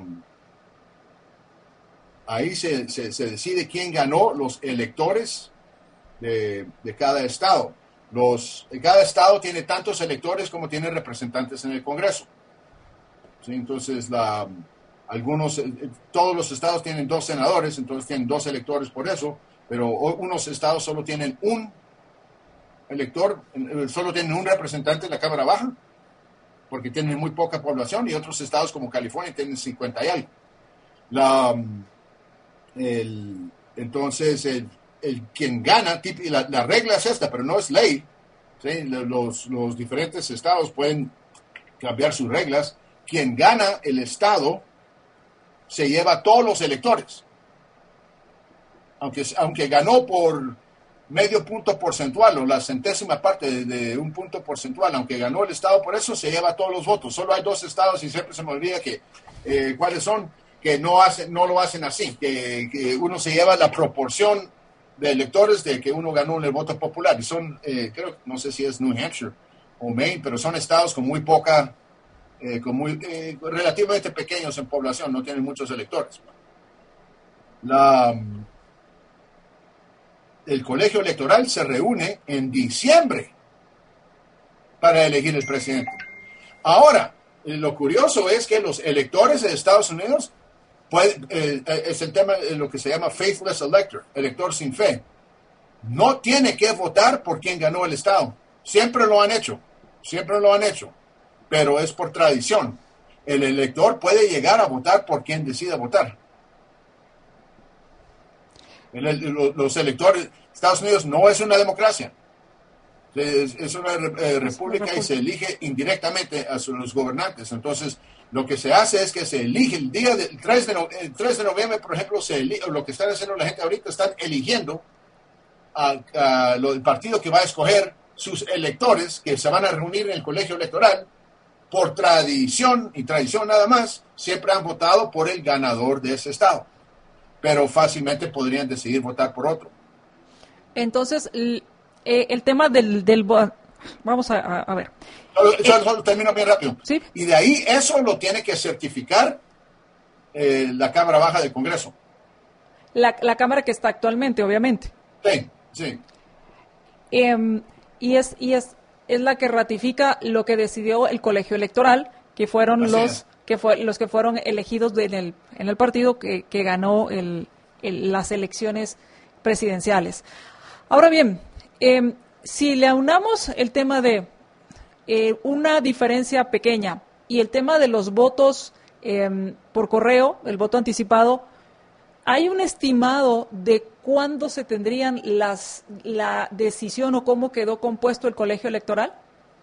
ahí se, se, se decide quién ganó, los electores de, de cada estado. Los, cada estado tiene tantos electores como tiene representantes en el Congreso. ¿Sí? Entonces, la, algunos, todos los estados tienen dos senadores, entonces tienen dos electores por eso, pero unos estados solo tienen un elector, solo tienen un representante en la Cámara Baja, porque tienen muy poca población, y otros estados como California tienen cincuenta y algo. La, el, entonces, el, el quien gana, la, la regla es esta, pero no es ley. ¿Sí? Los, los diferentes estados pueden cambiar sus reglas. Quien gana el estado se lleva a todos los electores. Aunque, aunque ganó por medio punto porcentual o la centésima parte de, de un punto porcentual, aunque ganó el estado por eso, se lleva todos los votos. Solo hay dos estados, y siempre se me olvida que eh, cuáles son, que no, hacen, no lo hacen así, que, que uno se lleva la proporción de electores de que uno ganó en el voto popular. Y son, eh, creo, no sé si es New Hampshire o Maine, pero son estados con muy poca, eh, con muy, eh, relativamente pequeños en población, no tienen muchos electores. La, el colegio electoral se reúne en diciembre para elegir el presidente. Ahora, lo curioso es que los electores de Estados Unidos Puede, eh, es el tema de lo que se llama faithless elector, elector sin fe. No tiene que votar por quien ganó el estado. Siempre lo han hecho, siempre lo han hecho, pero es por tradición. El elector puede llegar a votar por quien decida votar. El, el, los electores, Estados Unidos no es una democracia. Es, es una eh, república y se elige indirectamente a sus, los gobernantes. Entonces, lo que se hace es que se elige el día del tres de, no, el tres de noviembre, por ejemplo, se elige, lo que están haciendo la gente ahorita, están eligiendo a, a lo, el partido que va a escoger sus electores, que se van a reunir en el colegio electoral. Por tradición, y tradición nada más, siempre han votado por el ganador de ese estado, pero fácilmente podrían decidir votar por otro. Entonces, el, eh, el tema del... del vamos a, a, a ver. Solo, solo, solo termino bien rápido. ¿Sí? Y de ahí eso lo tiene que certificar eh, la Cámara Baja del Congreso. La, la Cámara que está actualmente, obviamente. Sí, sí. Eh, y es, y es, es la que ratifica lo que decidió el colegio electoral, que fueron Así los es. que fue, los que fueron elegidos de, en, el, en el partido que, que ganó el, el, las elecciones presidenciales. Ahora bien, eh, si le aunamos el tema de eh, una diferencia pequeña y el tema de los votos eh, por correo, el voto anticipado, ¿hay un estimado de cuándo se tendrían las la decisión o cómo quedó compuesto el colegio electoral?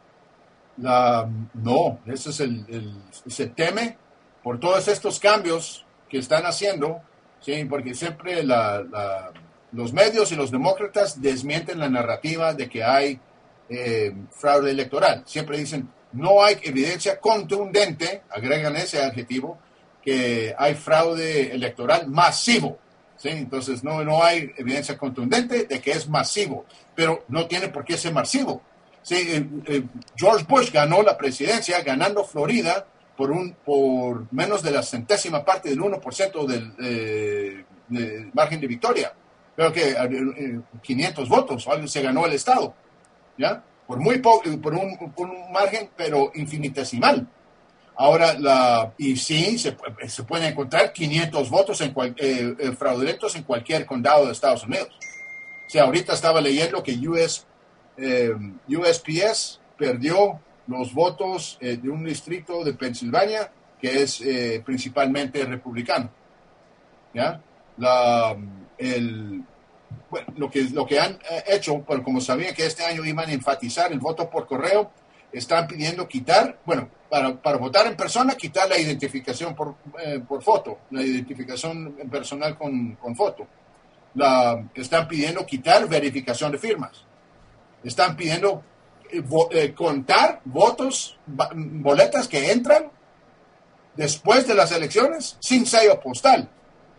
La, no, eso es el, el, se teme por todos estos cambios que están haciendo, sí, porque siempre la, la, los medios y los demócratas desmienten la narrativa de que hay eh, fraude electoral. Siempre dicen, no hay evidencia contundente, agregan ese adjetivo, que hay fraude electoral masivo. ¿Sí? Entonces no, no hay evidencia contundente de que es masivo, pero no tiene por qué ser masivo. Sí, eh, eh, George Bush ganó la presidencia ganando Florida por un por menos de la centésima parte del uno por ciento del eh, de margen de victoria. Creo que eh, quinientos votos se ganó el estado, ¿ya? Por muy poco, por un, por un margen, pero infinitesimal. Ahora, la, y sí, se, se pueden encontrar quinientos votos en cual, eh, eh, fraudulentos en cualquier condado de Estados Unidos. O sea, ahorita estaba leyendo que U S eh, U S P S perdió los votos eh, de un distrito de Pensilvania que es eh, principalmente republicano. ¿Ya? La, el, bueno, lo, que, lo que han eh, hecho, pero como sabían que este año iban a enfatizar el voto por correo, están pidiendo quitar, bueno, para, para votar en persona, quitar la identificación por, eh, por foto, la identificación personal con, con foto. La, están pidiendo quitar verificación de firmas. Están pidiendo eh, vo, eh, contar votos, boletas que entran después de las elecciones sin sello postal.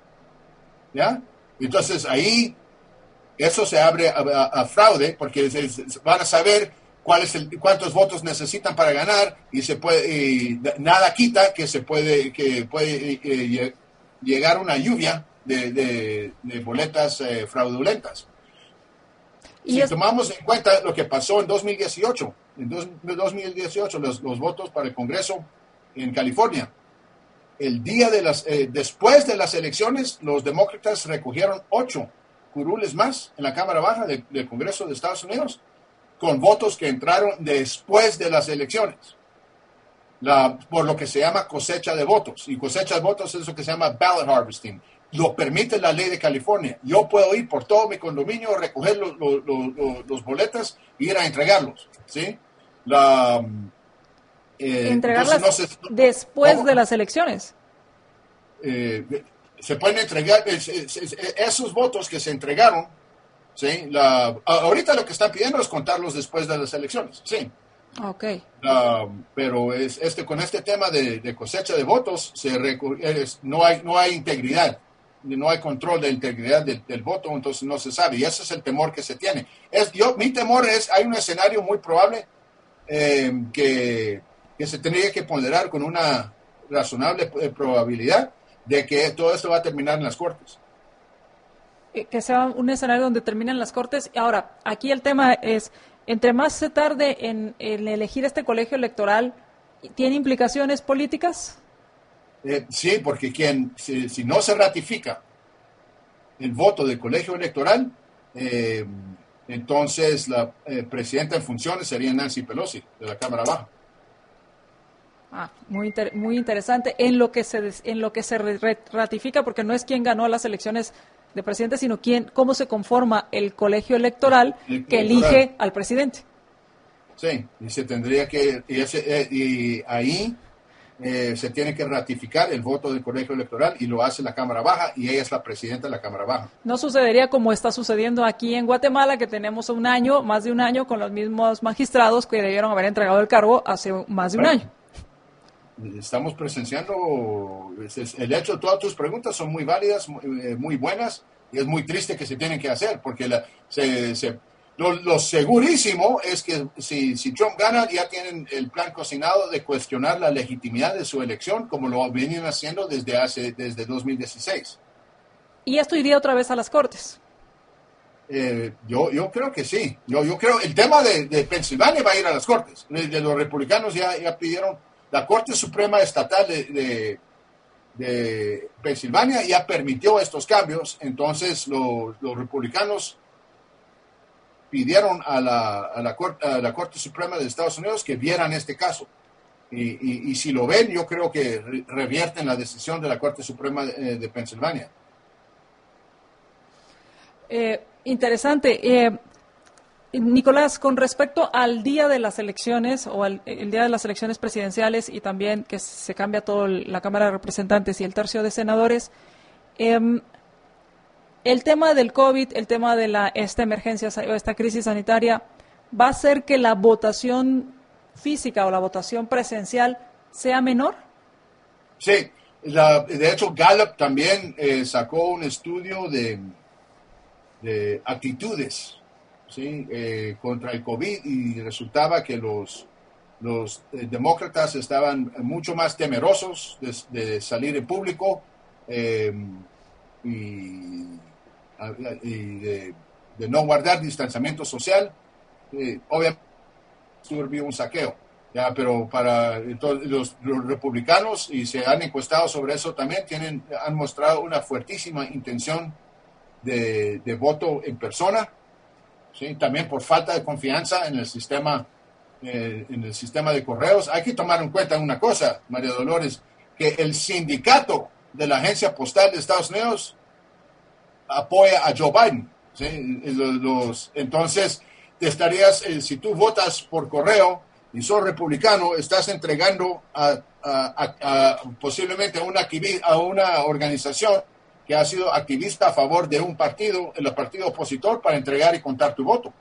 ¿Ya? Entonces ahí eso se abre a, a, a fraude porque se, se van a saber cuál es el, cuántos votos necesitan para ganar y se puede y nada quita que se puede que puede eh, llegar una lluvia de, de, de boletas eh, fraudulentas. Y si es... tomamos en cuenta lo que pasó en dos mil dieciocho, en dos, dos mil dieciocho los, los votos para el Congreso en California. El día de las, eh, después de las elecciones, los demócratas recogieron ocho curules más en la Cámara Baja de, del Congreso de Estados Unidos, con votos que entraron después de las elecciones, la, por lo que se llama cosecha de votos. Y cosecha de votos es lo que se llama ballot harvesting. Lo permite la ley de California. Yo puedo ir por todo mi condominio, recoger los, los, los, los boletas e ir a entregarlos. ¿Sí? La... Eh, entregarlas no se, después ¿cómo? de las elecciones. Eh, se pueden entregar es, es, es, esos votos que se entregaron. ¿Sí? La, ahorita lo que están pidiendo es contarlos después de las elecciones. Sí. Okay. Uh, pero es, este, con este tema de, de cosecha de votos se es, no, hay, no hay integridad. No hay control de integridad del, del voto, entonces no se sabe. Y ese es el temor que se tiene. Es, yo, mi temor es, hay un escenario muy probable eh, que que se tendría que ponderar con una razonable probabilidad de que todo esto va a terminar en las Cortes. Que sea un escenario donde terminen las Cortes. Ahora, aquí el tema es, entre más se tarde en, en elegir este colegio electoral, ¿tiene implicaciones políticas? Eh, sí, porque quien, si, si no se ratifica el voto del colegio electoral, eh, entonces la eh, presidenta en funciones sería Nancy Pelosi, de la Cámara Baja. Ah, muy inter, muy interesante en lo que se en lo que se ratifica, porque no es quién ganó las elecciones de presidente, sino quién cómo se conforma el colegio electoral el, que electoral. elige al presidente. Sí, y se tendría que y, ese, y ahí eh, se tiene que ratificar el voto del colegio electoral y lo hace la Cámara Baja y ella es la presidenta de la Cámara Baja. No sucedería como está sucediendo aquí en Guatemala, que tenemos un año, más de un año, con los mismos magistrados que debieron haber entregado el cargo hace más de un bueno. año. Estamos presenciando el hecho, todas tus preguntas son muy válidas, muy, muy buenas, y es muy triste que se tienen que hacer, porque la, se, se, lo, lo segurísimo es que si, si Trump gana, ya tienen el plan cocinado de cuestionar la legitimidad de su elección, como lo vienen haciendo desde hace desde dos mil dieciséis. ¿Y esto iría otra vez a las Cortes? Eh, yo, yo creo que sí. Yo, yo creo el tema de, de Pensilvania va a ir a las Cortes. De, de los republicanos ya, ya pidieron. La Corte Suprema Estatal de, de, de Pensilvania ya permitió estos cambios, entonces lo, los republicanos pidieron a la, a, la Corte, a la Corte Suprema de Estados Unidos que vieran este caso. Y, y, y si lo ven, yo creo que re, revierten la decisión de la Corte Suprema de, de Pensilvania. Eh, interesante. Eh, Nicolás, con respecto al día de las elecciones o al el día de las elecciones presidenciales y también que se cambia toda la Cámara de Representantes y el tercio de senadores, eh, el tema del COVID, el tema de la esta emergencia o esta crisis sanitaria, ¿va a hacer que la votación física o la votación presencial sea menor? Sí, la, de hecho Gallup también eh, sacó un estudio de, de actitudes. ¿Sí? Eh, contra el COVID y resultaba que los, los eh, demócratas estaban mucho más temerosos de, de salir en público eh, y, y de, de no guardar distanciamiento social. Eh, obviamente hubo un saqueo, ya, pero para entonces, los, los republicanos, y se han encuestado sobre eso también, tienen, han mostrado una fuertísima intención de, de voto en persona. ¿sí? También por falta de confianza en el sistema, eh, en el sistema de correos. Hay que tomar en cuenta una cosa, María Dolores, que el sindicato de la agencia postal de Estados Unidos apoya a Joe Biden, ¿sí? Los, los, entonces, te estarías, eh, si tú votas por correo y sos republicano, estás entregando a, a, a, a posiblemente a una, a una organización que ha sido activista a favor de un partido, el partido opositor, para entregar y contar tu voto.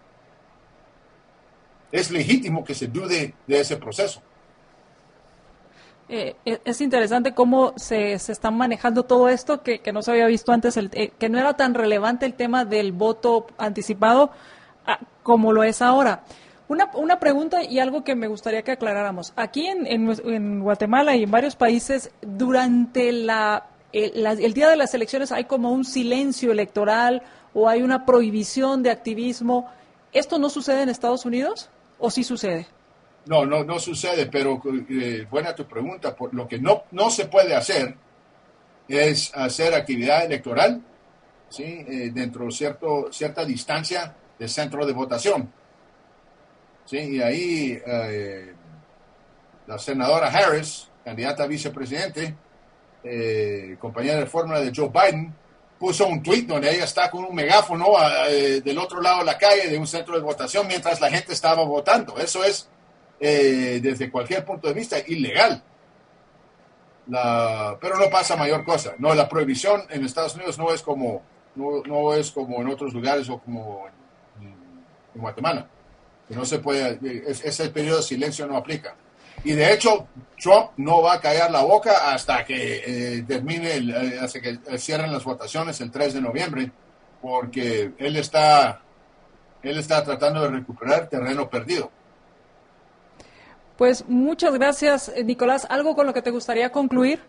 Es legítimo que se dude de ese proceso. Eh, es interesante cómo se, se está manejando todo esto, que, que no se había visto antes, el, eh, que no era tan relevante el tema del voto anticipado ah, como lo es ahora. Una, una pregunta y algo que me gustaría que aclaráramos. Aquí en, en, en Guatemala y en varios países, durante la, el, la, el día de las elecciones hay como un silencio electoral o hay una prohibición de activismo. ¿Esto no sucede en Estados Unidos o sí sucede? No, no, no sucede, pero eh, buena tu pregunta. Por lo que no, no se puede hacer es hacer actividad electoral, ¿sí? Eh, dentro de cierto, cierta distancia del centro de votación. ¿Sí? Y ahí eh, la senadora Harris, candidata a vicepresidente, eh, compañera de fórmula de Joe Biden, puso un tuit donde ella está con un megáfono eh, del otro lado de la calle de un centro de votación mientras la gente estaba votando. Eso es, eh, desde cualquier punto de vista, ilegal. La, pero no pasa mayor cosa. No, la prohibición en Estados Unidos no es como, no, no es como en otros lugares o como en, en Guatemala. No se puede, ese periodo de silencio no aplica. Y de hecho, Trump no va a callar la boca hasta que eh, termine, el, eh, hasta que cierren las votaciones el tres de noviembre, porque él está, él está tratando de recuperar terreno perdido. Pues muchas gracias, Nicolás. ¿Algo con lo que te gustaría concluir?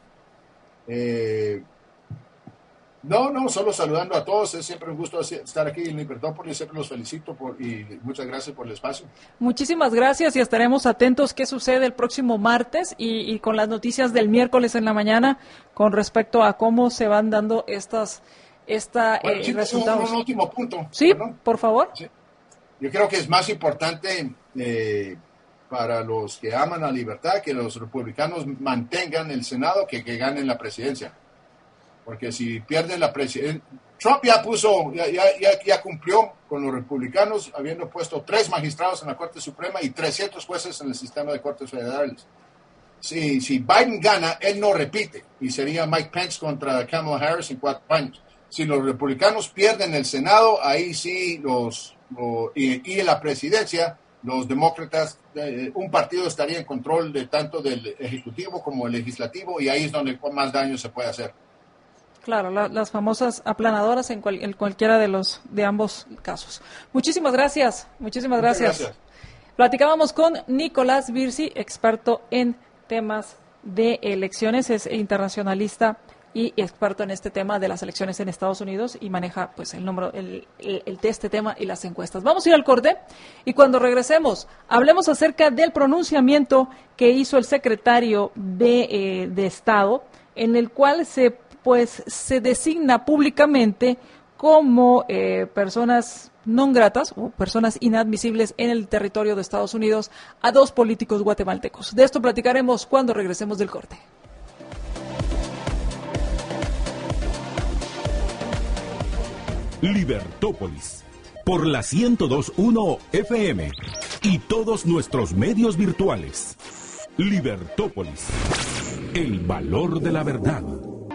Eh, No, no, solo saludando a todos. Es siempre un gusto estar aquí en Libertópolis. Siempre los felicito por, y muchas gracias por el espacio. Muchísimas gracias y estaremos atentos qué sucede el próximo martes y, y con las noticias del miércoles en la mañana con respecto a cómo se van dando estas esta, bueno, eh, sí, resultados. Un, un último punto. Sí, ¿perdón? por favor. Sí. Yo creo que es más importante eh, para los que aman la libertad que los republicanos mantengan el Senado que que ganen la presidencia. Porque si pierden la presidencia, Trump ya puso, ya, ya, ya cumplió con los republicanos, habiendo puesto tres magistrados en la Corte Suprema y trescientos jueces en el sistema de cortes federales. Si, si Biden gana, él no repite, y sería Mike Pence contra Kamala Harris en cuatro años. Si los republicanos pierden el Senado, ahí sí, los, los y, y la presidencia, los demócratas, eh, un partido estaría en control de tanto del ejecutivo como el legislativo, y ahí es donde más daño se puede hacer. Claro, la, las famosas aplanadoras en, cual, en cualquiera de los de ambos casos. Muchísimas gracias, muchísimas gracias. gracias. Platicábamos con Nicolás Virsi, experto en temas de elecciones, es internacionalista y experto en este tema de las elecciones en Estados Unidos y maneja pues el número, el, el, el de este tema y las encuestas. Vamos a ir al corte y cuando regresemos hablemos acerca del pronunciamiento que hizo el secretario de, eh, de Estado, en el cual se pues se designa públicamente como eh, personas non gratas o personas inadmisibles en el territorio de Estados Unidos a dos políticos guatemaltecos. De esto platicaremos cuando regresemos del corte. Libertópolis, por la ciento dos punto uno F M y todos nuestros medios virtuales. Libertópolis, el valor de la verdad.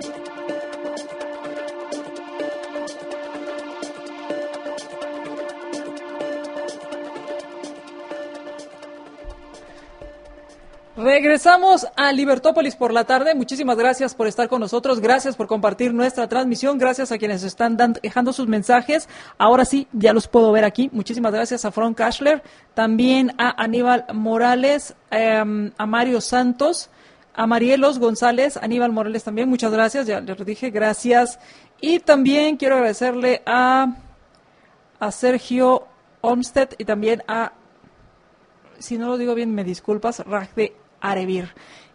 Regresamos a Libertópolis por la tarde. Muchísimas gracias por estar con nosotros. Gracias por compartir nuestra transmisión. Gracias a quienes están dando, dejando sus mensajes. Ahora sí, ya los puedo ver aquí. Muchísimas gracias a Frank Cashler, también a Aníbal Morales, eh, a Mario Santos, a Marielos González, Aníbal Morales también. Muchas gracias. Ya les dije gracias. Y también quiero agradecerle a, a Sergio Olmsted y también a, si no lo digo bien, me disculpas, Rajde Arevir.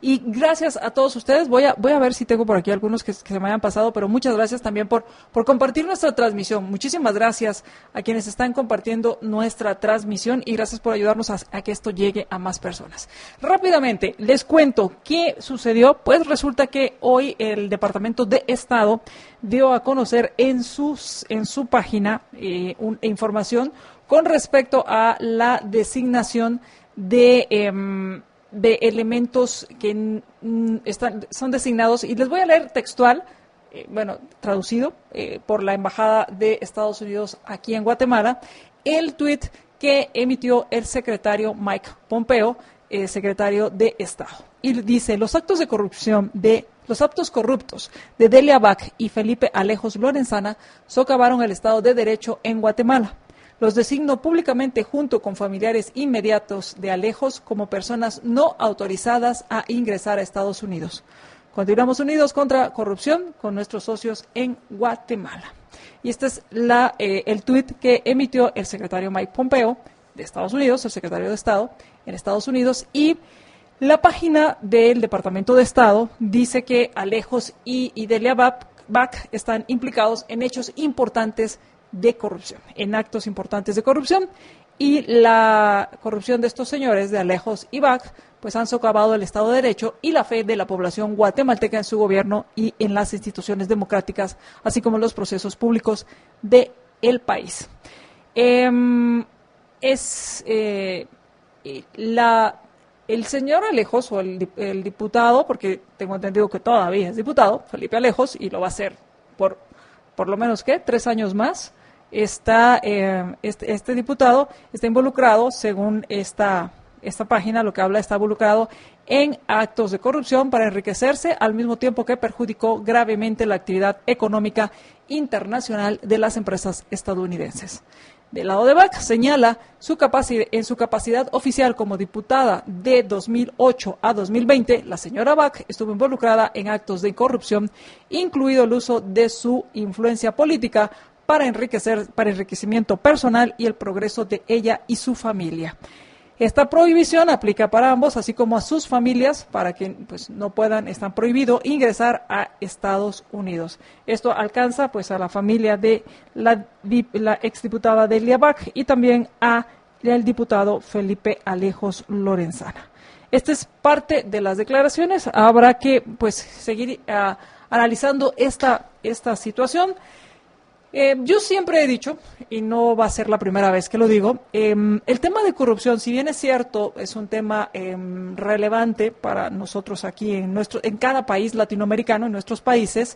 Y gracias a todos ustedes. Voy a voy a ver si tengo por aquí algunos que, que se me hayan pasado, pero muchas gracias también por, por compartir nuestra transmisión. Muchísimas gracias a quienes están compartiendo nuestra transmisión y gracias por ayudarnos a, a que esto llegue a más personas. Rápidamente, les cuento qué sucedió. Pues resulta que hoy el Departamento de Estado dio a conocer en, sus, en su página eh, un, información con respecto a la designación de, eh, de elementos que mm, están, son designados, y les voy a leer textual, eh, bueno, traducido eh, por la Embajada de Estados Unidos aquí en Guatemala, el tuit que emitió el secretario Mike Pompeo, eh, secretario de Estado. Y dice: los actos de corrupción de Los actos corruptos de Delia Back y Felipe Alejos Lorenzana socavaron el Estado de Derecho en Guatemala. Los designo públicamente junto con familiares inmediatos de Alejos como personas no autorizadas a ingresar a Estados Unidos. Continuamos unidos contra corrupción con nuestros socios en Guatemala. Y este es la, eh, el tuit que emitió el secretario Mike Pompeo de Estados Unidos, el secretario de Estado en Estados Unidos, y la página del Departamento de Estado dice que Alejos y, y Delia Back están implicados en hechos importantes de corrupción, en actos importantes de corrupción, y la corrupción de estos señores, de Alejos y Back, pues han socavado el Estado de Derecho y la fe de la población guatemalteca en su gobierno y en las instituciones democráticas, así como los procesos públicos del país. Eh, es eh, la... El señor Alejos, o el, el diputado, porque tengo entendido que todavía es diputado, Felipe Alejos, y lo va a ser por por lo menos, ¿qué? Tres años más, está eh, este, este diputado está involucrado, según esta, esta página, lo que habla, está involucrado en actos de corrupción para enriquecerse, al mismo tiempo que perjudicó gravemente la actividad económica internacional de las empresas estadounidenses. Del lado de Back señala su capacidad, en su capacidad oficial como diputada de dos mil ocho a dos mil veinte, la señora Back estuvo involucrada en actos de corrupción, incluido el uso de su influencia política para enriquecer, para enriquecimiento personal y el progreso de ella y su familia. Esta prohibición aplica para ambos, así como a sus familias, para que pues no puedan, están prohibido ingresar a Estados Unidos. Esto alcanza pues a la familia de la, la exdiputada Delia Back y también a el diputado Felipe Alejos Lorenzana. Esta es parte de las declaraciones. Habrá que pues seguir uh, analizando esta, esta situación. Eh, yo siempre he dicho, y no va a ser la primera vez que lo digo, eh, el tema de corrupción, si bien es cierto, es un tema eh, relevante para nosotros aquí en nuestro, en cada país latinoamericano, en nuestros países,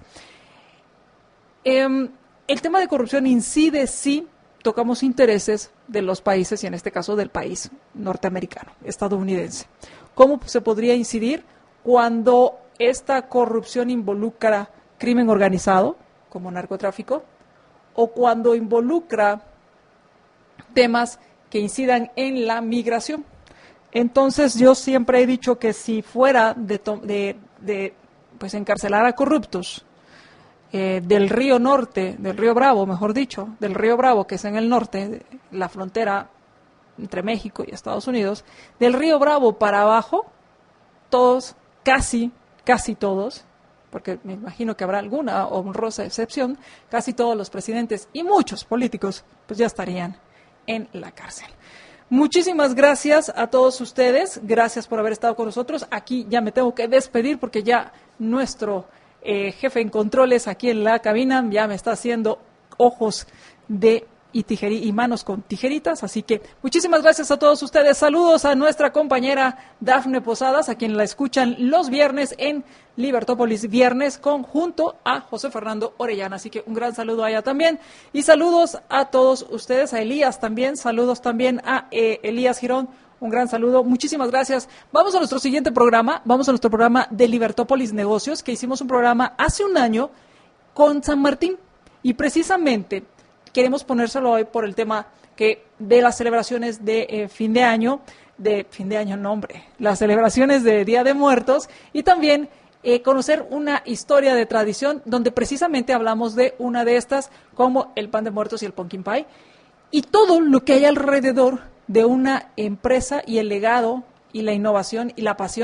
eh, el tema de corrupción incide si tocamos intereses de los países, y en este caso del país norteamericano, estadounidense. ¿Cómo se podría incidir cuando esta corrupción involucra crimen organizado, como narcotráfico, o cuando involucra temas que incidan en la migración? Entonces, yo siempre he dicho que si fuera de, de, de pues encarcelar a corruptos eh, del río Norte, del río Bravo, mejor dicho, del río Bravo, que es en el norte, la frontera entre México y Estados Unidos, del río Bravo para abajo, todos, casi, casi todos, porque me imagino que habrá alguna honrosa excepción, casi todos los presidentes y muchos políticos pues ya estarían en la cárcel. Muchísimas gracias a todos ustedes, gracias por haber estado con nosotros. Aquí ya me tengo que despedir porque ya nuestro eh, jefe en controles aquí en la cabina ya me está haciendo ojos de y, tijeri, y manos con tijeritas, así que muchísimas gracias a todos ustedes. Saludos a nuestra compañera Dafne Posadas, a quien la escuchan los viernes en Libertópolis Viernes, con junto a José Fernando Orellana, así que un gran saludo a ella también, y saludos a todos ustedes, a Elías también, saludos también a eh, Elías Girón, un gran saludo, muchísimas gracias. Vamos a nuestro siguiente programa, vamos a nuestro programa de Libertópolis Negocios, que hicimos un programa hace un año con San Martín, y precisamente queremos ponérselo hoy por el tema que de las celebraciones de eh, fin de año, de fin de año, no hombre, las celebraciones de Día de Muertos, y también eh, conocer una historia de tradición donde precisamente hablamos de una de estas, como el pan de muertos y el pumpkin pie, y todo lo que hay alrededor de una empresa y el legado y la innovación y la pasión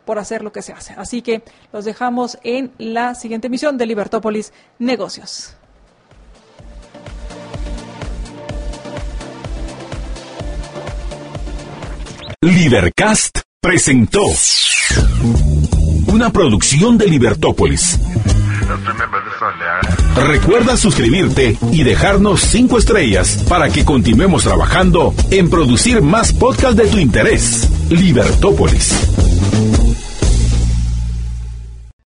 por hacer lo que se hace. Así que los dejamos en la siguiente emisión de Libertópolis Negocios. Libercast presentó una producción de Libertópolis. Recuerda suscribirte y dejarnos cinco estrellas para que continuemos trabajando en producir más podcasts de tu interés. Libertópolis.